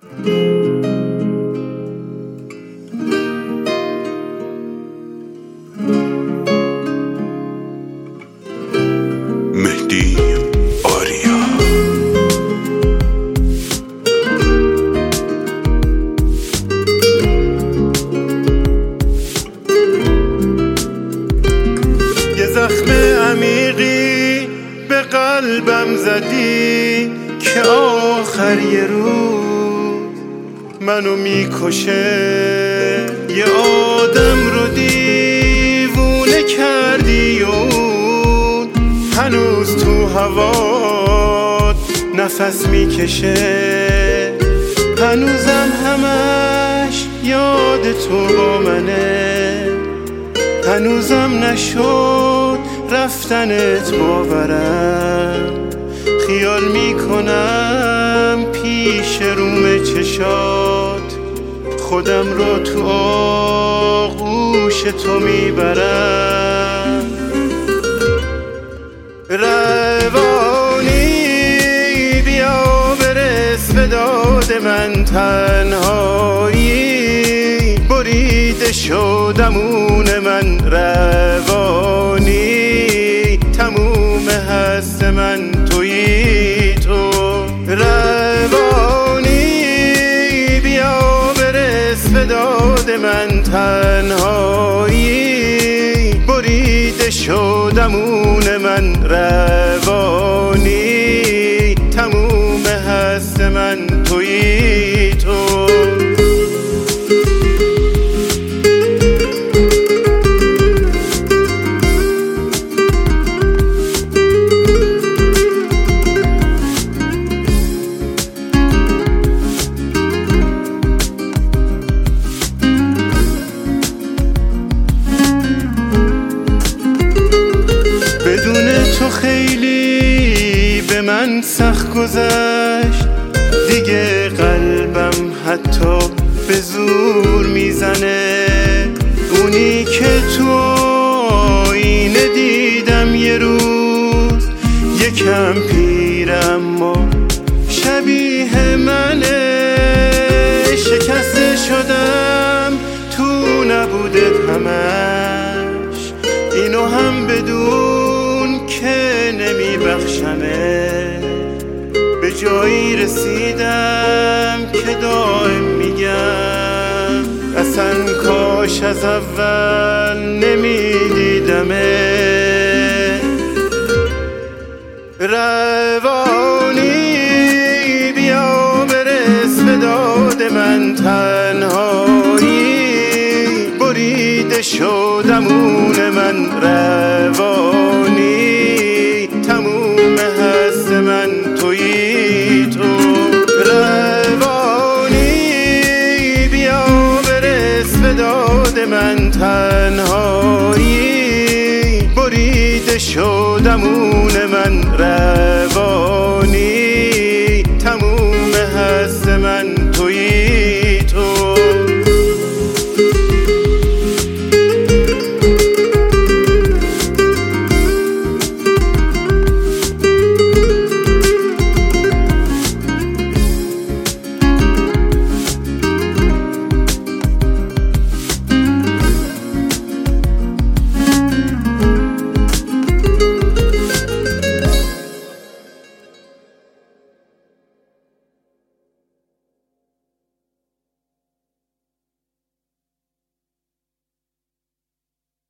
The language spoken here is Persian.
مهدی آریا. یه زخم عمیقی به قلبم زدی که آخر یه روز منو میکشه. یه آدم رو دیوونه کردی و هنوز تو هوات نفس میکشه. هنوزم همش یاد تو با منه، هنوزم نشد رفتنت باورم. خیال میکنم پیش روم چشات خودم رو تو آغوش تو میبرم. روانی بیا برس به داد من، تنهایی بریده شدمون من. روانی تموم هست من تویی تو. روانی بیا برس به داد من، تنهایی بریده شدمون من. روانی تموم هست من تویی تو. تو خیلی به من سخت گذشت دیگه، قلبم حتی به زور میزنه. اونی که تو آینه دیدم یه روز، یکم پیرم و شبیه منه. شکسته شدم تو نبودت همش، اینو هم بدون که نمیبخشمه. به جایی رسیدم که دائم میگم اصلا کاش از اول نمیدیدمه. روانی بیا برس به داد من، تنهایی بریده شدمون من. روانی تموم هست من تویی تو. روانی بیا برس به داد من، تنهایی بریده شدمون من. روانی تموم هست من